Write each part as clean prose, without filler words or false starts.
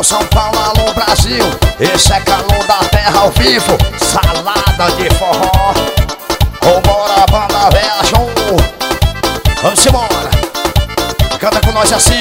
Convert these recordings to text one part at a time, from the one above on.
São Paulo, alô Brasil. Esse é calor da terra ao vivo. Salada de forró. Vambora, banda véia, show. Vamos embora. Canta com nós assim.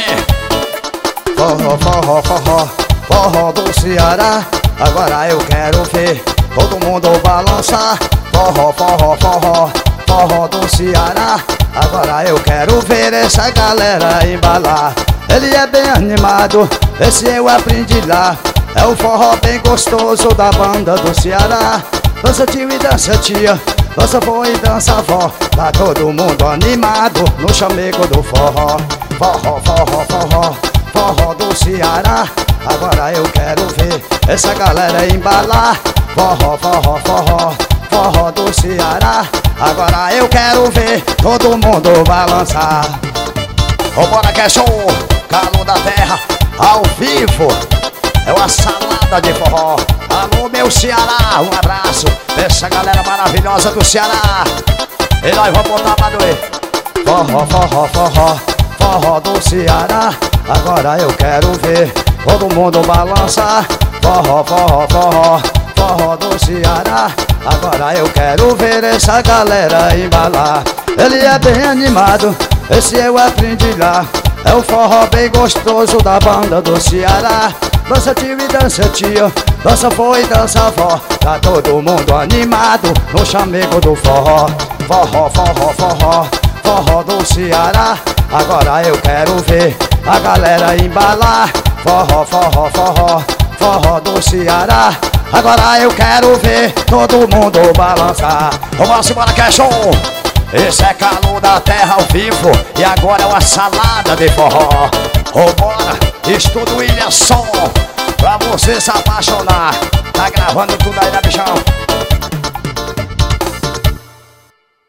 Forró, forró, forró, forró do Ceará. Agora eu quero ver todo mundo balançar. Forró, forró, forró, forró do Ceará. Agora eu quero ver essa galera embalar. Ele é bem animado, esse eu aprendi lá. É o forró bem gostoso da banda do Ceará. Dança tio e dança tia, dança vô e dança vó. Tá todo mundo animado no chamego do forró. Forró, forró, forró, forró do Ceará. Agora eu quero ver essa galera embalar. Forró, forró, forró, forró do Ceará. Agora eu quero ver todo mundo balançar. Vambora que é show. Calor da terra ao vivo. É uma salada de forró. Alô meu Ceará, um abraço. Essa galera maravilhosa do Ceará. E nós vamos botar pra doer. Forró, forró, forró, forró do Ceará. Agora eu quero ver todo mundo balançar. Forró, forró, forró, forró do Ceará. Agora eu quero ver essa galera embalar. Ele é bem animado, esse eu aprendi lá. É o forró bem gostoso da banda do Ceará. Dança tio e dança tia, dança vô e dança vó. Tá todo mundo animado no chamego do forró. Forró, forró, forró, forró do Ceará. Agora eu quero ver a galera embalar. Forró, forró, forró, forró do Ceará. Agora eu quero ver todo mundo balançar. Vamos embora que é show. Esse é calor da terra ao vivo. E agora é uma salada de forró. Vambora, Estúdio William Som. Pra você se apaixonar. Tá gravando tudo aí, né, bichão?